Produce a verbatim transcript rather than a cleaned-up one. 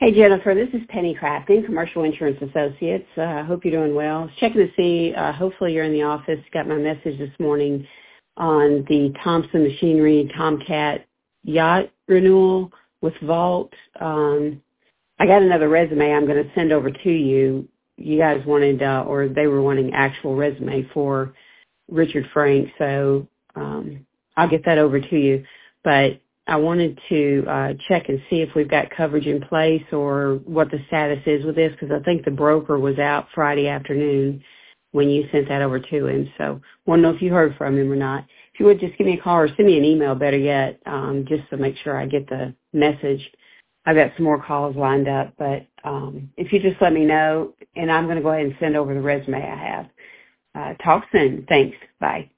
Hey, Jennifer, this is Penny Crafting, Commercial Insurance Associates. I uh, hope you're doing well. Checking to see, uh, hopefully you're in the office. Got my message this morning on the Thompson Machinery Tomcat yacht renewal with Vault. Um, I got another resume I'm going to send over to you. You guys wanted, uh, or they were wanting actual resume for Richard Frank, so um, I'll get that over to you. But I wanted to uh, check and see if we've got coverage in place or what the status is with this, because I think the broker was out Friday afternoon when you sent that over to him. So I want to know if you heard from him or not. If you would just give me a call or send me an email, better yet, um, just to make sure I get the message. I've got some more calls lined up, but um, if you just let me know, and I'm going to go ahead and send over the resume I have. Uh, talk soon. Thanks. Bye.